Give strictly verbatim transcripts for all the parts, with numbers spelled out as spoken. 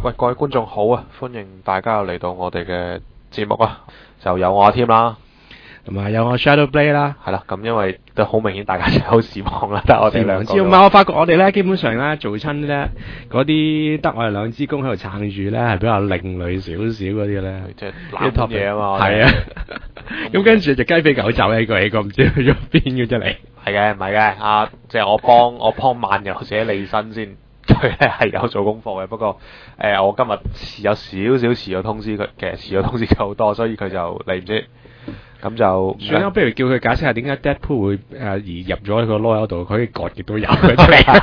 喂，各位觀眾好啊！歡迎大家又嚟到我哋嘅節目啊！就有我阿添啦， 同埋有我 Shadow Blade 啦， 係啦。咁因為都好明顯，大家就好失望啦，得我哋兩個。 唔係，我發覺我哋咧，基本上咧做親咧嗰啲得我哋兩支公喺度撐住咧，係比較另類少少嗰啲咧， 即係攬嘢啊嘛。 係啊。咁跟住就雞飛狗走呢個呢個唔知去咗邊嘅啫嚟。 係嘅，唔係嘅。啊，即係我幫我幫漫遊者李新先。佢咧係有做功課嘅，不過誒、呃、我今日遲有少少遲咗通知佢，其實遲咗通知佢好多，所以佢就嚟唔知，咁就算啦。不如叫佢解釋下點解 Deadpool 會誒移、呃、入咗個籮柚度，佢可以割亦都有嘅出嚟。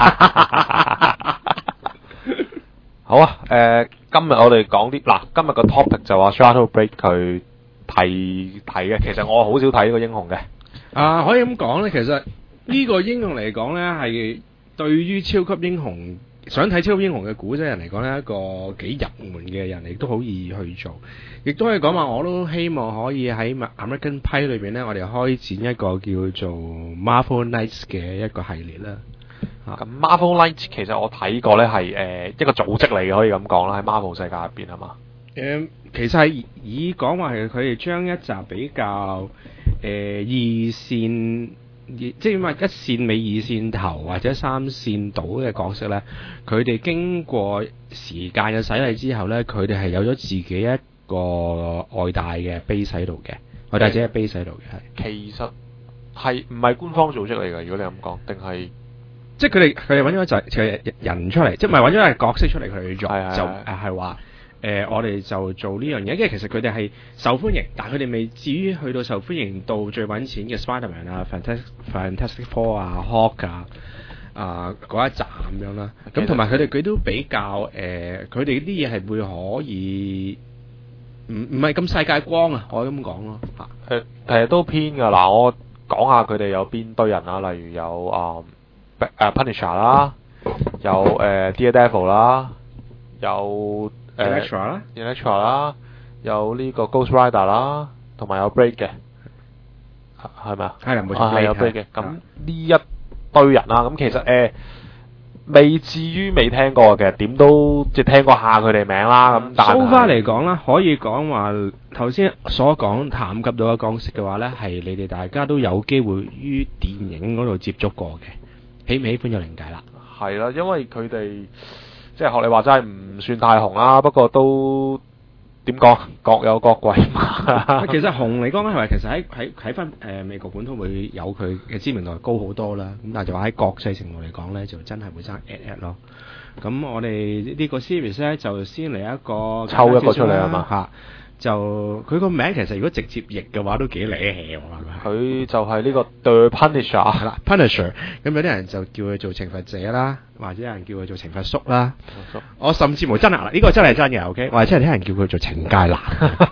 好啊，誒、呃、今日我哋講啲嗱，今日個 topic 就話 Shadow Blade 佢提提嘅，其實我好少睇呢個英雄嘅。 啊，可以咁講咧，其實呢個英雄嚟講咧係對於超級英雄。想睇超級英雄嘅古仔人嚟講呢，一個幾入門嘅人，亦都好易去做，亦都可以講話，我都希望可以喺 American Pie 裏邊呢，我哋開展一個叫做 Marvel Knights 嘅一個系列啦。 咁 Marvel Knights 其實我睇過呢係誒一個組織嚟嘅，可以咁講啦，喺 Marvel 世界入邊係嘛？ 誒、呃，其實係以講話係佢哋將一集比較誒、呃、二線。即係話一線尾、二線頭或者三線倒嘅角色呢，佢哋經過時間嘅洗禮之後呢，佢哋係有咗自己一個外帶嘅 base 喺度嘅，外帶者嘅 base 喺度嘅。 其實係唔係官方組織嚟㗎？如果你咁講，定係即係佢哋佢哋揾咗就係人出嚟，即係唔係揾咗係角色出嚟佢哋做， 係係係就誒係話。誒、呃，我哋就做呢樣嘢，因為其實佢哋係受歡迎，但係佢哋未至於去到受歡迎到最揾錢嘅 Spider-Man 啊、Fantastic Fantastic Four 啊、Hulk 啊啊嗰一集咁樣啦。咁同埋佢哋佢都比較誒，佢哋啲嘢係會可以唔唔係咁世界光啊，我可以咁講咯嚇。 誒其實都偏㗎嗱，我講下佢哋有邊堆人啦，例如有啊誒、呃、Punisher 啦，有誒、呃、Daredevil 啦，有。 Elektra 啦 Elektra 啦，有呢個 Ghost Rider 啦，同埋有 Blade 嘅，係咪啊？ 係啦，冇錯， 係有 Blade 嘅。咁呢一堆人啦，咁其實誒、呃、未至於未聽過嘅，點都即係聽過下佢哋名啦。咁但係 so far 嚟講啦，可以講話頭先所講談及到嘅角色嘅話咧，係你哋大家都有機會於電影嗰度接觸過嘅，喜唔喜歡就另計啦。 係啦，因為佢哋。即係學你話齋唔算太紅啦，不過都點講各有各貴嘛。 其實紅嚟講係咪其實喺喺喺翻誒美國本土會有佢嘅知名度高好多啦。咁但係就話喺國際程度嚟講咧，就真係會爭 at at 咯。咁我哋呢個 series 咧就先嚟一個抽一個出嚟啊嘛嚇。就佢個名其實如果直接譯嘅話都幾厲氣喎，係咪？ 佢就係呢個 The Punisher 係啦 ，Punisher。咁有啲人就叫佢做懲罰者啦，或者有人叫佢做懲罰叔啦。 叔我甚至乎真係嗱，呢個真係真嘅 ，OK。我係真係聽人叫佢做懲戒男。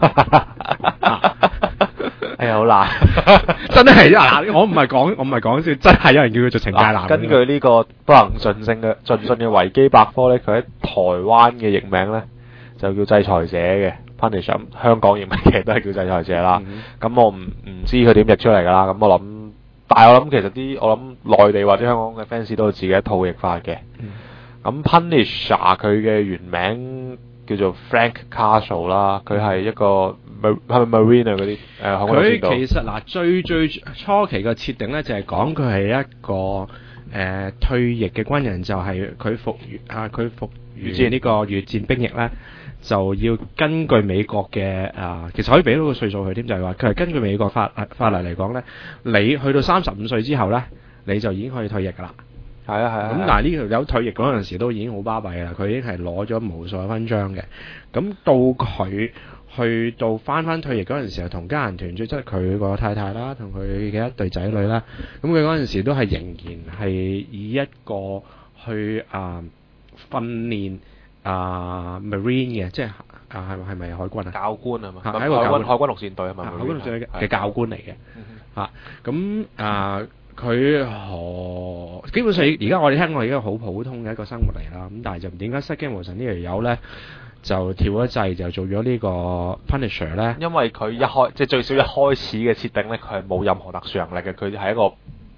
係好難， 真係嗱，我唔係講，我唔係講笑，真係有人叫佢做懲戒男。 根據呢個不能盡信嘅盡信嘅維基百科咧，佢喺台灣嘅譯名咧就叫制裁者嘅。Punisher 香港譯名其實都係叫制裁者啦，咁、嗯、我唔唔知佢點譯出嚟㗎啦，咁我諗，但係我諗其實啲我諗內地或者香港嘅 fans 都有自己一套譯法嘅。咁、嗯、Punisher 佢嘅原名叫做 Frank Castle 啦，佢係一個係咪 Marine 啊嗰啲誒？ 佢、呃、其實嗱最最初期嘅設定咧就係講佢係一個誒、呃、退役嘅軍人，就係佢服啊佢服完呢個越戰兵役咧。就要根據美國嘅啊、呃，其實可以俾到個歲數佢添，就係話佢係根據美國法法例嚟講咧，你去到三十五歲之後咧，你就已經可以退役噶啦。 係啊係啊。咁、 嗯、但係呢條友退役嗰陣時都已經好巴閉啦，佢已經係攞咗無數嘅勳章嘅。咁到佢去到翻翻退役嗰陣時候，同家人團聚，即係佢個太太啦，同佢嘅一對仔女啦。咁佢嗰陣時都係仍然係以一個去啊、呃、訓練。啊、uh, Marine 嘅，即係啊係係咪海軍啊？ 教官係嘛？ 係、啊、一個海軍海軍陸戰隊係咪？ 海軍陸戰隊嘅教官嚟嘅嚇。咁啊，佢何、呃、基本上而家我哋聽過而家好普通嘅一個生活嚟啦。咁但係就點解失驚無神呢條友咧就跳一掣就做咗呢個 Punisher 咧？ 因為佢一開即係最少一開始嘅設定咧，佢係冇任何特殊能力嘅，佢係一個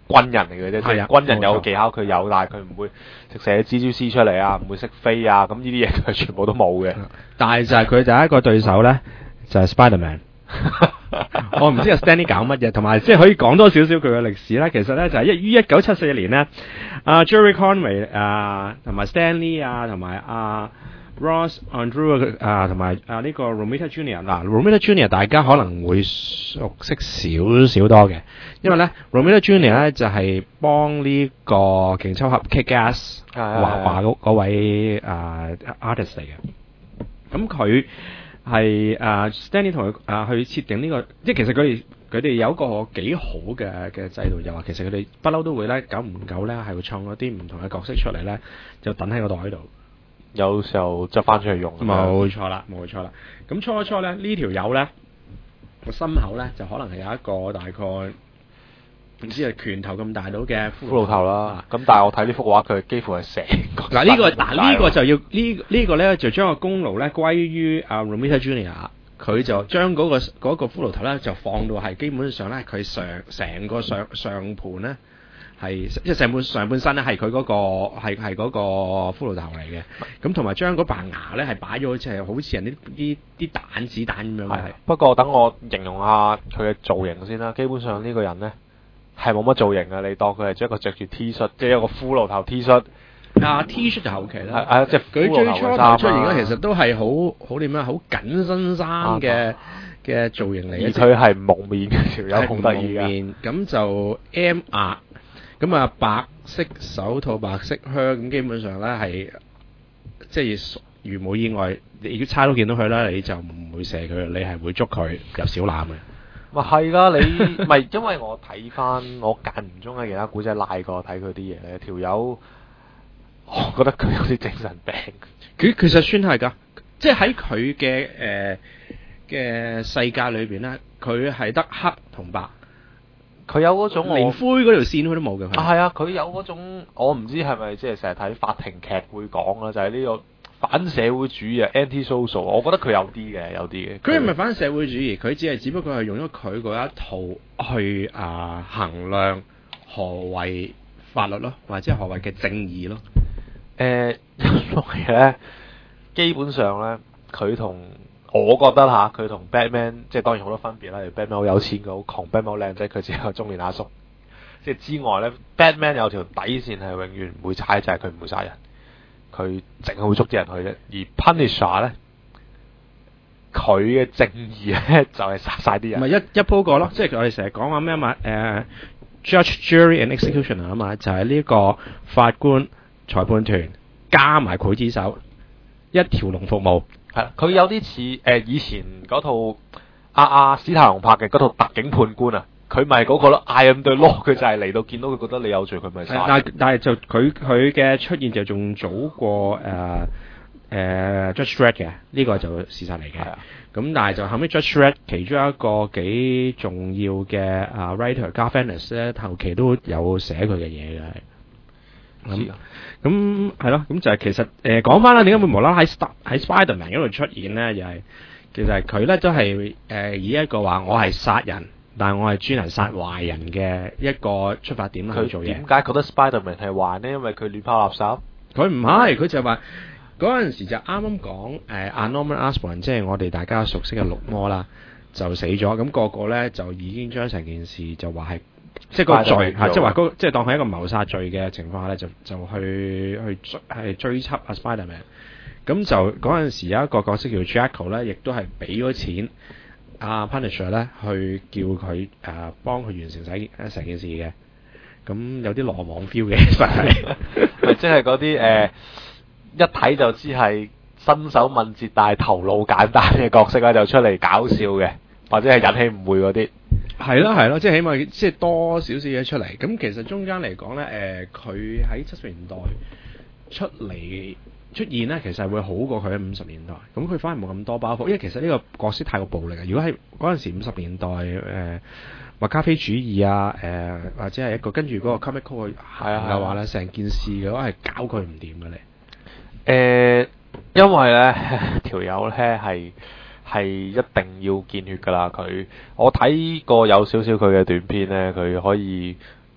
軍人嚟嘅啫，即係係啊軍人有冇錯技巧佢有，但係佢唔會食射蜘蛛絲出嚟啊，唔會識飛啊，咁呢啲嘢佢全部都冇嘅。 但係就係佢第一個對手咧，就係 Spiderman。我唔知阿 Stanley 搞乜嘢，同埋即係可以講多少少佢嘅歷史咧。其實咧就係一於一九七四年咧，阿 Jerry Conway 啊，同埋 Stanley 啊，同埋阿 Ross Andru 啊，同埋啊呢個 Romita Junior 嗱 Romita Junior 大家可能會熟悉少少多嘅，因為咧 Romita Junior 咧就係幫呢個勁抽俠 Kick-Ass 畫畫嗰嗰位啊 artist 嚟嘅，咁佢。係誒、uh, Stanley 同佢誒去設定呢、這個，即係其實佢哋佢哋有一個幾好嘅嘅制度，就話其實佢哋不嬲都會咧，久唔久咧係會創咗啲唔同嘅角色出嚟咧，就等喺個袋度， 有時候執翻出去用。 冇錯啦，冇錯啦。咁初初咧呢條友咧個心口咧就可能係有一個大概唔知係拳頭咁大到嘅骷髏頭啦。咁、啊、但係我睇呢幅畫，佢幾乎係成個。嗱呢、這個嗱呢、這個就要、這個、呢呢個咧就將個功勞咧歸於阿 Romita Junior， 佢就將嗰、那個嗰、那個骷髏頭咧就放到係基本上咧佢上成個上上盤咧係即係成半上半身咧係佢嗰個係係嗰個骷髏頭嚟嘅。咁同埋將嗰白牙咧係擺咗好似係好似人啲啲啲彈子彈咁樣嘅。 不過等我形容下佢嘅造型先啦。基本上呢個人咧。係冇乜造型啊！你當佢係一個着住 T 恤，即係一個骷髏頭 T 恤。 啊 T 恤就後期啦。 啊，即係佢最初頭出現咧，其實都係好好點樣，好緊身衫嘅嘅造型嚟嘅。 而佢係蒙面嘅條友，好得意嘅。蒙面咁就 M 額，咁啊白色手套、白色靴，咁基本上咧係即係如冇意外，你如果差佬見到佢啦，你就唔會射佢，你係會捉佢入小欖嘅。 咪係啦，你咪因為我睇翻我間唔中喺其他古仔拉過睇佢啲嘢咧，條友我覺得佢有啲精神病。 佢其實算係㗎，即係喺佢嘅誒嘅世界裏邊咧，佢係得黑同白， 佢有嗰種連灰嗰條線佢都冇嘅。 啊係啊，佢有嗰種我唔知係咪即係成日睇法庭劇會講啦，就係呢個。反社會主義啊 ，anti-social， 我覺得佢有啲嘅，有啲嘅。佢唔係反社會主義，佢只係只不過係用咗佢嗰一套去啊、呃、衡量何為法律咯，或者何為嘅正義咯。 誒、呃，因為咧，基本上咧，佢同我覺得嚇，佢同 Batman 即係當然好多分別啦。Batman 好有錢，佢好窮；Batman 好靚仔，佢只係個中年阿叔。即係之外咧 ，Batman 有條底線係永遠唔會踩，就係佢唔會殺人。佢淨係會捉啲人去啫，而 Punisher 咧，佢嘅正義咧就係殺晒啲人。 咪一一鋪過咯，即係我哋成日講話咩嘛？誒、呃、，Judge, Jury and Executioner 啊嘛，就係、是、呢個法官、裁判團加埋劊子手，一條龍服務。 係啦，佢有啲似誒以前嗰套阿阿史泰龍拍嘅嗰套特警判官啊。佢咪嗰個咯 I am the law，佢就係嚟到見到佢覺得你有罪，佢咪殺。但但係就佢佢嘅出現就仲早過誒誒、呃呃、Judge Dredd 嘅，呢個就事實嚟嘅。咁但係就後尾 Judge Dredd 其中一個幾重要嘅啊 writer Garth 咧，後期都有寫佢嘅嘢嘅。咁咁係咯，咁就係其實誒講翻啦，點解會無啦啦喺喺 Spiderman 嗰度出現咧？又係其實佢咧都係誒、呃、以一個話我係殺人。但係我係專係殺壞人嘅一個出發點去做嘢。點解覺得 Spiderman 係壞呢？因為佢亂拋垃圾。佢唔係，佢就話嗰陣時就啱啱講誒 Norman Osborn，即係我哋大家熟悉嘅綠魔啦，就死咗。咁、那個個咧就已經將成件事就話係即係個罪嚇，即係話嗰即係當係一個謀殺罪嘅情況下咧，就就去去追係追緝阿 Spiderman。咁就嗰陣時有一個角色叫 Jackal 咧，亦都係俾咗錢。阿、啊、Punisher 咧，去叫佢誒、呃、幫佢完成晒成件事嘅，咁有啲羅網 feel 嘅，其實係咪即係嗰啲誒一睇就知係身手敏捷但係頭腦簡單嘅角色咧，就出嚟搞笑嘅，或者係引起誤會嗰啲。係咯係咯，即係起碼即係多少少嘢出嚟。咁其實中間嚟講咧，誒佢喺七十年代出嚟。出現咧，其實係會好過佢喺五十年代。咁佢反而冇咁多包袱，因為其實呢個角色太過暴力啊！如果喺嗰陣時五十年代誒麥卡菲主義啊，誒、呃、或者係一個跟住嗰個 comic code 行嘅話咧，成件事嘅話係搞佢唔掂嘅咧。誒，因為咧條友咧係係一定要見血㗎啦。佢我睇過有少少佢嘅短片咧，佢可以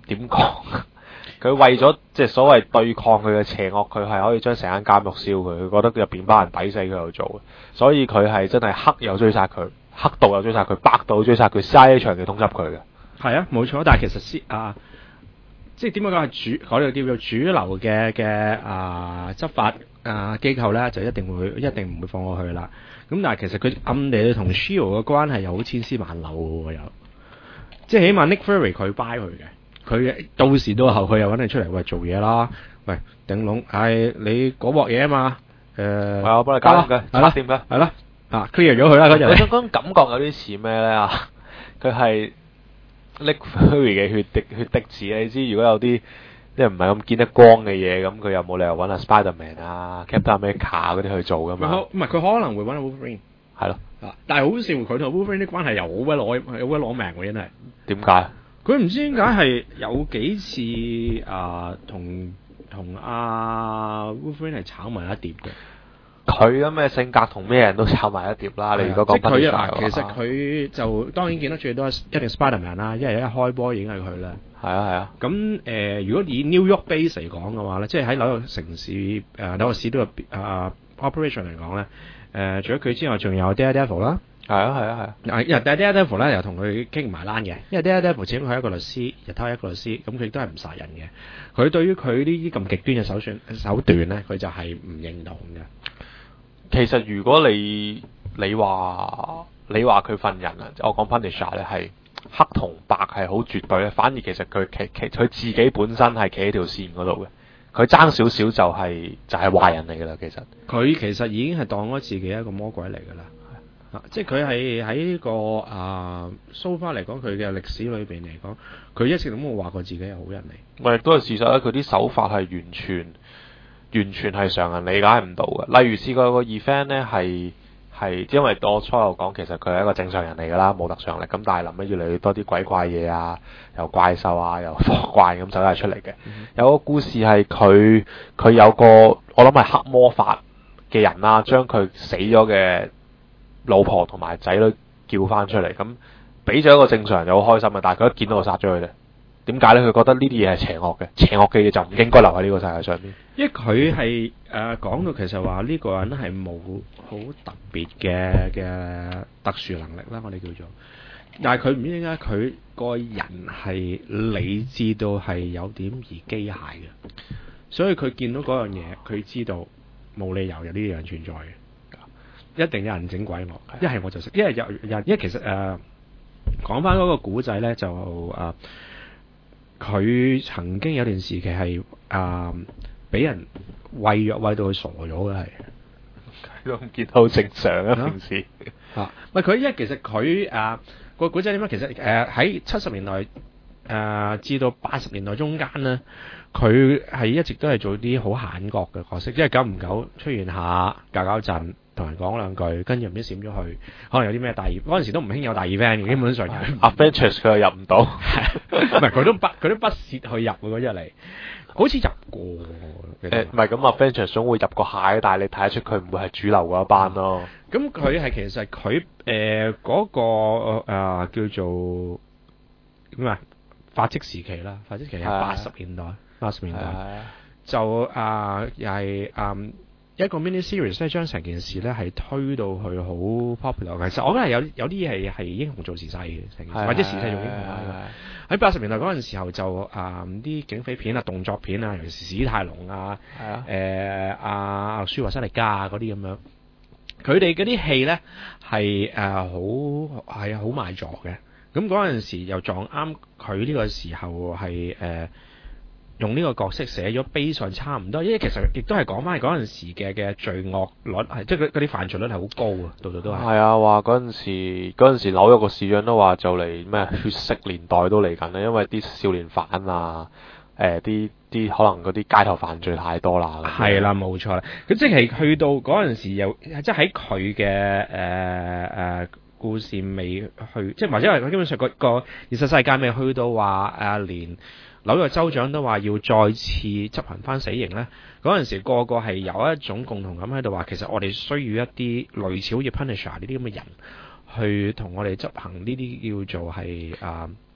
點講？佢為咗即係所謂對抗佢嘅邪惡，佢係可以將成間監獄燒佢。佢覺得入邊班人抵死佢又做，所以佢係真係黑又追殺佢，黑道又追殺佢，白道追殺佢，C I A 長期通緝佢嘅。 係啊，冇錯。但係其實先啊，即係點樣講係主嗰度叫做主流嘅嘅啊執法啊機構咧，就一定會一定唔會放過去啦。咁但係其實佢暗地裏同 Shield 嘅關係又好千絲萬縷喎，又即係起碼 Nick Fury 佢 buy 佢嘅。佢到時到後佢又揾你出嚟喂做嘢啦，喂頂籠，係你嗰鑊嘢啊嘛，誒， 係我幫你搞掂嘅， 係啦， 掂嘅， 係啦，啊 clear 咗佢啦嗰陣。 嗰種嗰種感覺有啲似咩咧啊？佢係 Nick Fury 嘅血滴血滴子，你知如果有啲即係唔係咁見得光嘅嘢，咁佢又冇理由揾阿 Spiderman 啊、Captain America 嗰啲去做噶嘛？唔係佢可能會揾阿 Wolverine， 係咯，但係好笑佢同 Wolverine 啲關係又好鬼攞好鬼攞命喎，真係。點解？佢唔知點解係有幾次啊，同同阿 Wolverine 係炒埋一碟嘅。佢咁嘅性格同咩人都炒埋一碟啦。你如果講佢啊，其實佢就當然見得最多一定 Spiderman 啦，因為一開波已經係佢啦。係啊係啊。咁誒、呃，如果以 New York base 嚟講嘅話咧，即係喺紐約城市誒紐約市都有啊 operation 嚟講咧，誒、呃、除咗佢之外，仲有 Daredevil 啦。係啊係啊係啊！因為 Daredevil 咧又同佢傾埋欄嘅，因為 Daredevil 始終係一個律師，日頭係一個律師，咁佢亦都係唔殺人嘅。佢對於佢呢啲咁極端嘅手段手段咧，佢就係唔認同嘅。其實如果你你話你話佢份人啊，我講 Punisher 咧係黑同白係好絕對咧，反而其實佢其其佢自己本身係企喺條線嗰度嘅，佢爭少少就係、是、就係、是、壞人嚟噶啦。其實佢其實已經係當咗自己一個魔鬼嚟噶啦。啊！即係佢係喺呢個啊 so far 嚟講，佢嘅歷史裏邊嚟講，佢一直都冇話過自己係好人嚟。咪亦都係事實咧，佢啲手法係完全完全係常人理解唔到嘅。例如試過有個 event 咧，係係因為我初頭講，其實佢係一個正常人嚟㗎啦，冇特長力。咁但係臨尾越嚟越多啲鬼怪嘢啊，又怪獸啊，又火怪咁走晒出嚟嘅。嗯、有個故事係佢佢有個我諗係黑魔法嘅人啦，將佢死咗嘅老婆同埋仔女叫翻出嚟，咁俾咗一個正常人就好開心嘅，但係佢一見到就殺咗佢哋。點解咧？佢覺得呢啲嘢係邪惡嘅，邪惡嘅嘢就唔應該留喺呢個世界上邊。因為佢係誒講到其實話呢個人係冇好特別嘅嘅特殊能力啦，我哋叫做。但係佢唔知點解佢個人係理智到係有點而機械嘅，所以佢見到嗰樣嘢，佢知道冇理由有呢樣存在嘅。一定有人整鬼我，一係我就識，因為有人，因為其實誒講翻嗰個古仔咧，就誒佢、呃、曾經有段時期係誒俾人餵藥餵到佢傻咗嘅，係都唔見到好正常啊平時嚇。唔係佢，因為其實佢誒個古仔點樣？其實誒喺七十年代誒、呃、至到八十年代中間咧，佢係一直都係做啲好閒角嘅角色，即係久唔久出現下搞搞震。同人講兩句，跟住唔知閃咗去，可能有啲咩大 event，嗰陣時都唔興有大 event 嘅，基本上。Avengers 佢又入唔到，唔係佢都不佢都不屑去入喎嗰日嚟，好似入過。誒唔係咁，Avengers 總會入個蟹，但係你睇得出佢唔會係主流嗰一班咯。咁佢係其實佢誒嗰個、呃、叫做點啊？發跡時期啦，發跡時期係八十年代，八十年代就啊又係嗯。一個 mini series 咧，將成件事咧係推到去好 popular。其實我覺得係有有啲嘢係係英雄做時勢嘅，成件事或者時勢做英雄啦。喺八十年代嗰陣時候就啊啲、呃、警匪片啊、動作片啊，尤其是史泰龍啊、誒阿舒華辛力加啊嗰啲咁樣，佢哋嗰啲戲咧係誒好係好賣座嘅。咁嗰陣時又撞啱佢呢個時候係誒。呃用呢個角色寫咗悲上差唔多，因為其實亦都係講翻嗰陣時嘅嘅罪惡率係，即係嗰啲犯罪率係好高啊，度度都係。係啊，話嗰陣時嗰陣時紐約個市長都話就嚟咩血色年代都嚟緊啦，因為啲少年犯啊，誒啲啲可能嗰啲街頭犯罪太多啦。係啦，冇錯啦。咁即係去到嗰陣時又即係喺佢嘅誒誒故事未去，即係或者係佢基本上個個現實世界未去到話誒、啊、連。紐約州長都話要再次執行翻死刑咧，嗰陣時個個係有一種共同感喺度話，其實我哋需要一啲類似好似 Punisher 呢啲咁嘅人去同我哋執行呢啲叫做係啊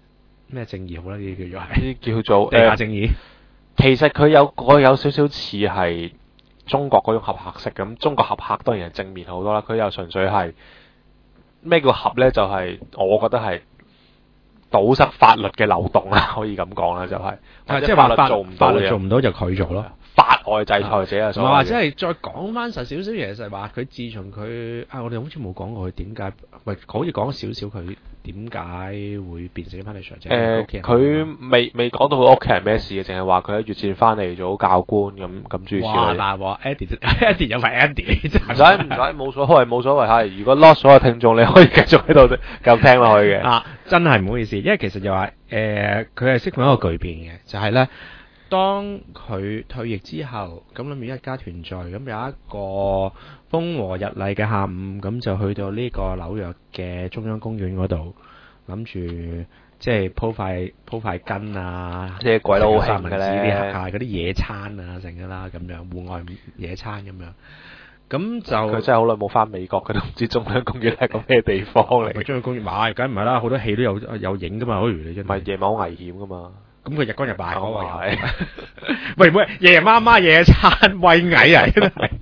咩正義好啦？呢啲叫做係呢啲叫做地下正義。 其實佢有個有少少似係中國嗰種俠客式咁，中國俠客當然係正面好多啦，佢又純粹係咩叫俠咧？就係、是、我覺得係堵塞法律嘅漏洞啦，可以咁講啦，就係、是、 即係法律做唔到法律做唔到就佢做咯。 法外制裁者啊， 唔係話即係再講翻實少少嘢，就係話佢自從佢啊，我哋好似冇講過佢點解，喂，可以講少少佢點解會變成 Punisher 啫？ 誒，佢未未講到佢屋企人咩事嘅，淨係話佢喺越戰翻嚟做教官咁咁諸如此類。 哇！嗱，話 Eddie Eddie 又係 Eddie， 唔使唔使，冇所謂冇所謂嚇。如果 lost 所有聽眾，你可以繼續喺度繼續聽落去嘅。 啊，真係唔好意思，因為其實就話誒，佢係釋放一個巨變嘅，就係咧。當佢退役之後，咁諗住一家團聚，咁有一個風和日麗嘅下午，咁就去到呢個紐約嘅中央公園嗰度，諗住即係鋪塊鋪塊巾啊， 即係鬼佬好興嘅咧， 啲嗰啲野餐啊，成㗎啦，咁樣戶外野餐咁樣。咁就佢真係好耐冇翻美國，佢都唔知中央公園係個咩地方嚟。 中央公園買，梗唔係啦，好多戲都有有影㗎嘛，好如你真係。 唔係夜晚好危險㗎嘛。咁佢日光日白嗰個又，喂喂，爺爺媽媽野餐餵蟻啊，真係。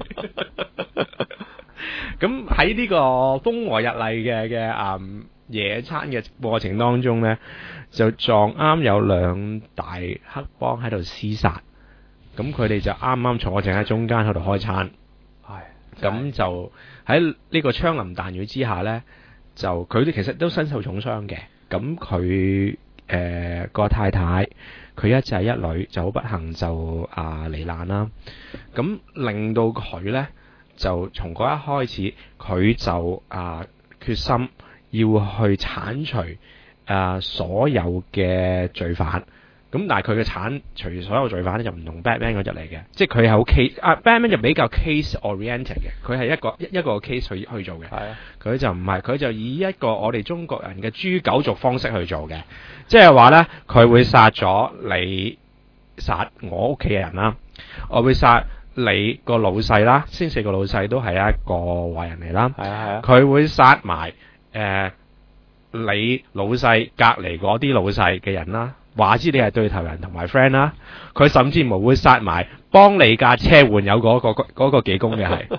咁喺呢個風和日麗嘅嘅嗯野餐嘅過程當中咧，就撞啱有兩大黑幫喺度廝殺，咁佢哋就啱啱坐正喺中間喺度開餐，係，咁就喺呢個槍林彈雨之下咧，就佢哋其實都身受重傷嘅，咁佢。誒、呃、個太太，佢一仔一女就好不幸就啊罹難啦。咁令到佢呢，就從嗰一開始，佢就啊決心要去剷除啊所有嘅罪犯。咁但係佢嘅剷除所有罪犯咧就唔同 Batman 嗰隻嚟嘅，即係佢係好 case 啊 Batman 就比較 case oriented 嘅，佢係一個一一個 case 去去做嘅。係啊，佢就唔係，佢就以一個我哋中國人嘅誅九族方式去做嘅，即係話咧佢會殺咗你，殺我屋企嘅人啦，我會殺你個老細啦，先四個老細都係一個壞人嚟啦。係啊係啊，佢會殺埋誒你老細隔離嗰啲老細嘅人啦。話知你係對頭人同埋 friend 啦，佢甚至無會殺埋幫你架車換油嗰、嗰個嗰、嗰個幾公嘅係，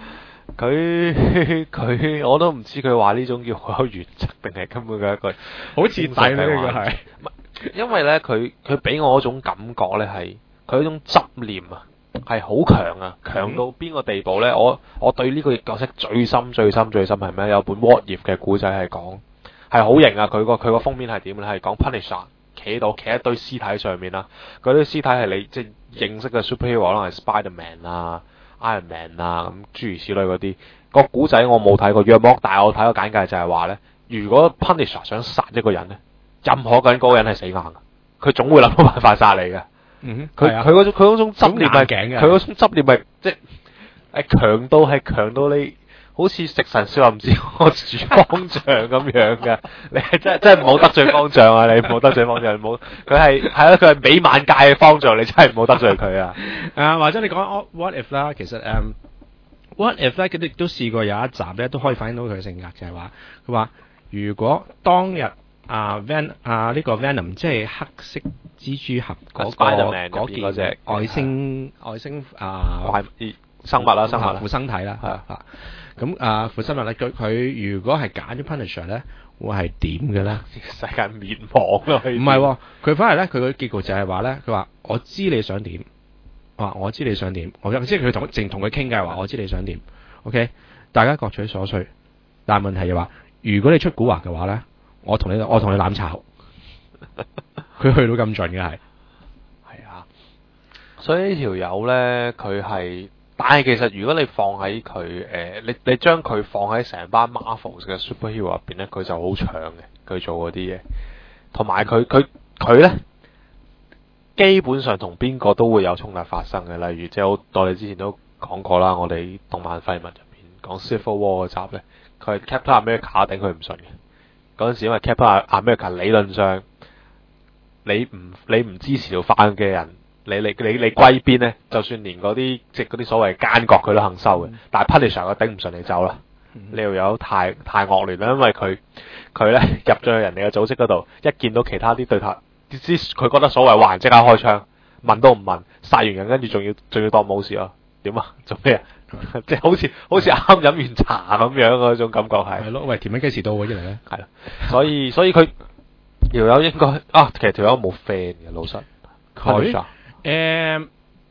佢佢我都唔知佢話呢種叫好有原則定係根本嘅一個好徹底呢個係，因為咧佢佢俾我嗰種感覺咧係佢嗰種執念啊係好強啊，強到邊個地步咧？我我對呢個角色最深最深最深係咩？有本 What If 嘅故仔係講係好型啊！佢個佢個封面係點咧？係講 Punisher。企喺度，企喺堆屍體上面啦。嗰啲屍體係你即係認識嘅 superhero，可能係 Spider-Man 啊、Iron Man 啊咁諸如此類嗰啲。個古仔我冇睇過，約莫，但係我睇個簡介就係話咧，如果 Punisher 想殺一個人咧，任何個人嗰個人係死硬嘅，佢總會諗到辦法殺你嘅。嗯哼，佢佢嗰種佢嗰種執念係頸嘅，佢嗰種執念係即係係強到係強到你。好似食神少林寺個主方丈咁樣嘅，你係真係真係唔好得罪方丈啊！你唔好得罪方丈，唔好佢係係咯，佢係美萬界嘅方丈，你真係唔好得罪佢啊！啊，或者你講 What If 啦，其實誒、um, What If 咧，佢哋都試過有一集咧，都可以反映到佢嘅性格，就係話佢話如果當日啊 Van 啊呢個 Venom 即係黑色蜘蛛俠嗰、嗰個嗰件外星外星啊生物啦，生物附生體啦，係啊。咁啊，附生物咧，佢佢如果係揀咗 Punisher 咧，會係點嘅咧？世界滅亡咯！唔係，佢反而咧，佢個結局就係話咧，佢話我知你想點，話我知你想點，我即係佢同淨同佢傾偈話，我知你想點。OK， 大家各取所需，但係問題就話，如果你出蠱惑嘅話咧，我同你我同你攬炒。佢去到咁盡嘅係，係啊，所以呢條友咧，佢係。但係其實如果你放喺佢誒，你你將佢放喺成班 Marvel 嘅 superhero 入邊咧，佢就好搶嘅，佢做嗰啲嘢，同埋佢佢佢咧，基本上同邊個都會有衝突發生嘅。例如即係我我哋之前都講過啦，我哋動漫廢物入邊講 Civil War 嗰集咧，佢係 Captain America 頂佢唔順嘅。嗰陣時因為 Captain America 理論上你唔你唔支持條犯嘅人。你你你你歸邊咧？就算連嗰啲即係嗰啲所謂奸角佢都肯收嘅，嗯、但係 Punisher 佢頂唔順你走啦。 呢條友太太惡劣啦，因為佢佢咧入咗去人哋嘅組織嗰度，一見到其他啲對頭，知佢覺得所謂壞人即刻開槍，問都唔問，殺完人跟住仲要仲要當冇事啊？點啊？做咩啊？即係好似好似啱飲完茶咁樣嗰種感覺係。 係咯，喂，甜品幾時到嘅啫嚟咧？ 係啦，所以所以佢條友應該啊，其實條友冇 friend 嘅，老實。 佢誒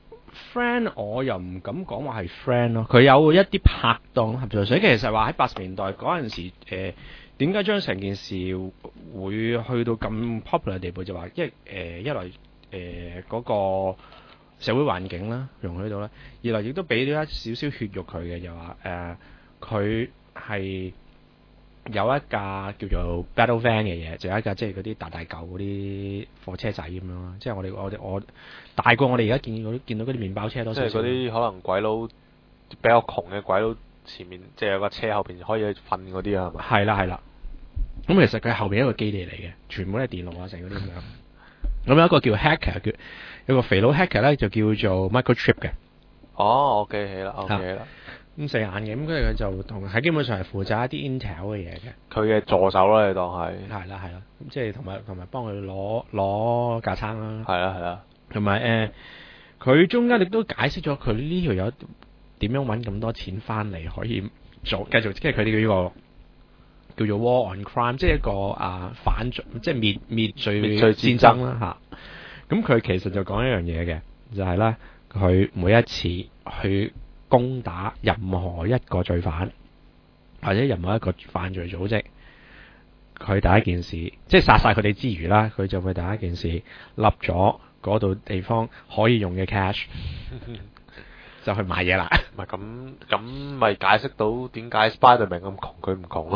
friend 我又唔敢講話係 friend 咯，佢有一啲拍檔合作，所以其實話喺八十年代嗰陣時，誒點解將成件事會去到咁 popular 嘅地步，就話因為誒一來誒嗰個社會環境啦，容許到啦；二來亦都俾咗一少少血肉佢嘅，就話誒佢係有一架叫做 battle van 嘅嘢，就有一架即係嗰啲大大嚿嗰啲貨車仔咁樣啦。即係我哋我哋我大過我哋而家見到見到嗰啲麵包車多少少。 即係嗰啲可能鬼佬比較窮嘅鬼佬前面，即係有個車後邊可以去瞓嗰啲啊，係咪？ 係啦係啦。咁其實佢係後邊一個基地嚟嘅，全部都係電腦啊，成嗰啲咁樣。咁有一個叫 hacker，叫有個肥佬 hacker 咧，就叫做 Michael Tripp 嘅。 哦，我記起啦，我記起啦。 咁四眼嘅，咁跟住佢就同係基本上係負責一啲 Intel 嘅嘢嘅。 佢嘅助手啦，你當係。 係啦係啦，咁即係同埋同埋幫佢攞攞架撐啦。 係啦係啦。同埋誒，佢、呃、中間亦都解釋咗佢呢條友點樣揾咁多錢翻嚟，可以做繼續，即係佢哋嘅呢個叫做 War on Crime，即係一個啊反罪，即係滅滅罪滅罪戰爭啦嚇。咁佢、啊、其實就講一樣嘢嘅，就係咧佢每一次去攻打任何一個罪犯或者任何一個犯罪組織，佢第一件事即係殺晒佢哋之餘啦，佢就會第一件事立咗嗰度地方可以用嘅 cash 就去買嘢啦。 唔係咁咁咪解釋到點解 Spiderman 咁窮佢唔窮咯？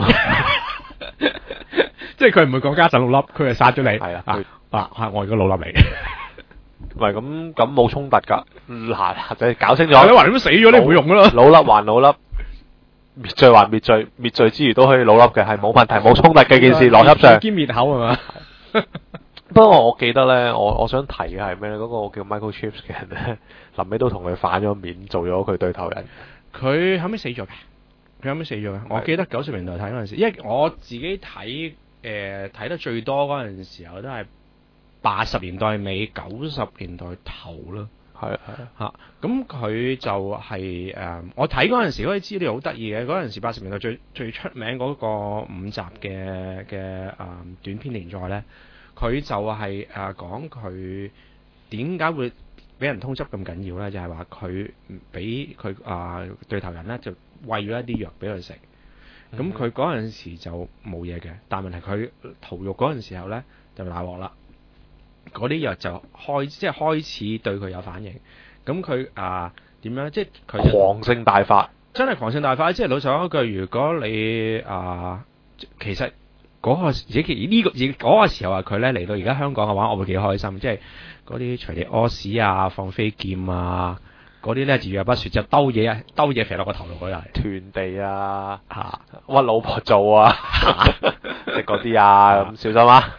即係佢唔會講家陣老粒，佢係殺咗你。 係啊， 啊啊！我而家老粒嚟。 唔係咁咁冇衝突㗎。嗱，就係搞清楚。 你話你都死咗，你唔會用㗎啦。 老粒還老粒，滅罪還滅罪，滅罪之餘都可以老粒嘅，係冇問題冇衝突嘅件事，邏輯上。 兼滅口係嘛？ 不過我記得咧，我我想提嘅係咩咧？嗰、那個叫 Michael Chips 嘅人咧，臨尾都同佢反咗面，做咗佢對頭人。 佢後尾死咗嘅，佢後尾死咗嘅。我記得九十年代睇嗰陣時，因為我自己睇誒睇得最多嗰陣時候都係八十年代尾九十年代頭啦。 係啊係啊嚇！咁佢就係、是、誒、呃，我睇嗰陣時嗰啲資料好得意嘅。嗰陣時八十年代最最出名嗰個五集嘅嘅誒短篇連載咧。佢就係誒講佢點解會俾人通緝咁緊要咧？就係話佢俾佢啊對頭人咧就餵咗一啲藥俾佢食。咁佢嗰陣時就冇嘢嘅，但問題佢逃獄嗰陣時候咧就大鑊啦。嗰啲藥就開即係開始對佢有反應。咁佢啊點樣？即係佢狂性大發， 真係狂性大發。即係老實講一句，如果你啊其實。嗰、那個時呢、這個嗰、那個時候啊，佢咧嚟到而家香港嘅話，我會幾開心。即係嗰啲隨地屙屎啊、放飛劍啊，嗰啲咧自若不說就兜嘢啊，兜嘢肥落個頭度嗰啲斷地啊， 嚇、啊、 屈老婆做啊，食嗰啲啊，咁小心啊！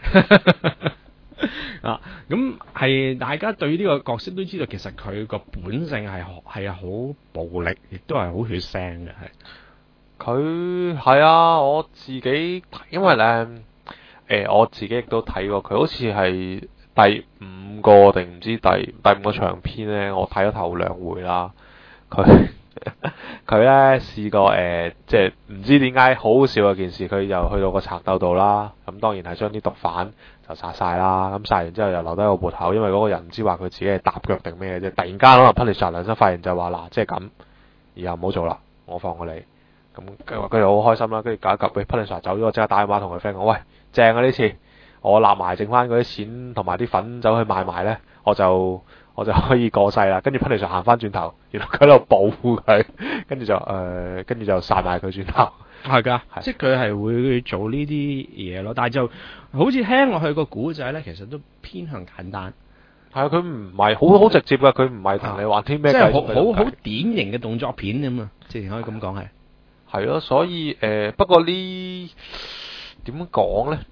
啊，咁係大家對呢個角色都知道，其實佢個本性係係好暴力，亦都係好血腥嘅，係。 佢係啊，我自己因為咧，誒、呃、我自己亦都睇過，佢好似係第五個定唔知第第五個長篇咧，我睇咗頭兩回啦。佢佢咧試過誒、呃，即係唔知點解好好笑嘅件事，佢又去到個賊竇度啦。咁當然係將啲毒販就殺晒啦。咁殺完之後又留低個活口，因為嗰個人唔知話佢自己係踏腳定咩啫。突然間可能 Punisher 兩身發現就話嗱，即係咁，以後唔好做啦，我放過你。咁佢話佢又好開心啦，跟住搞一夾，俾 Punisher 走咗，我即刻打電話同佢 friend 講，喂，正啊呢次，我立埋剩翻嗰啲錢同埋啲粉走去賣埋咧，我就我就可以過世啦。跟住 Punisher 行翻轉頭，原來佢喺度保護佢，跟住就誒，跟住就殺埋佢轉頭。 係㗎，即係佢係會做呢啲嘢咯。但係就好似聽落去個古仔咧，其實都偏向簡單。 係啊，佢唔係好好直接㗎，佢唔係同你話啲咩， 即係好好好典型嘅動作片咁啊，即係可以咁講係。 係咯，所以誒、呃，不過呢點講咧，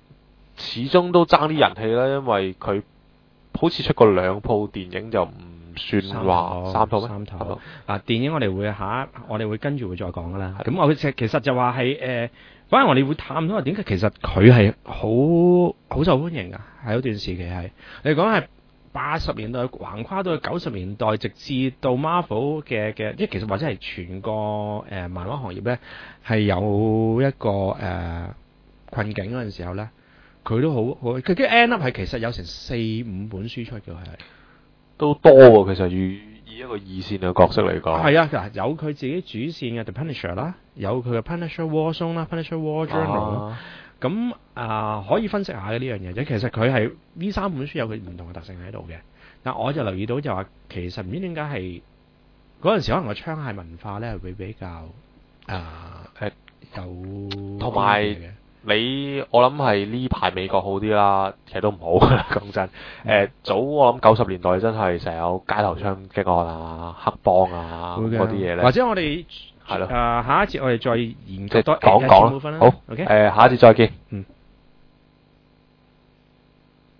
始終都爭啲人氣啦，因為佢好似出過兩部電影就唔算話三套咩？ 三套嗱，電影我哋會下一我哋會跟住會再講噶啦。咁我其其實就話係誒，反而我哋會探討下點解其實佢係好好受歡迎噶，喺嗰段時期係你講係八十年代橫跨到九十年代，直至到 Marvel 嘅嘅，即係其實或者係全個誒、呃、漫畫行業咧係有一個誒、呃、困境嗰陣時候咧，佢都好好佢嘅 end up 係其實有成四五本書出嘅係。 都多喎，其實以以一個二線嘅角色嚟講， 係啊，嗱，有佢自己主線嘅 The Punisher 啦，有佢嘅 Punisher War Zone 啦，Punisher War Journal 啦，咁啊可以分析下嘅呢樣嘢啫。其實佢係呢三本書有佢唔同嘅特性喺度嘅。但我就留意到就話，其實唔知點解係嗰陣時可能個槍械文化咧會比較啊誒有同埋嘅。你我諗係呢排美國好啲啦，其實都唔好講真。誒、呃、早我諗九十年代真係成日有街頭槍擊案啊、黑幫啊嗰啲嘢咧。 或者我哋係咯， 誒、呃、下一節我哋再研究多講講啦。好，誒、 okay? 呃、下一節再見。 嗯。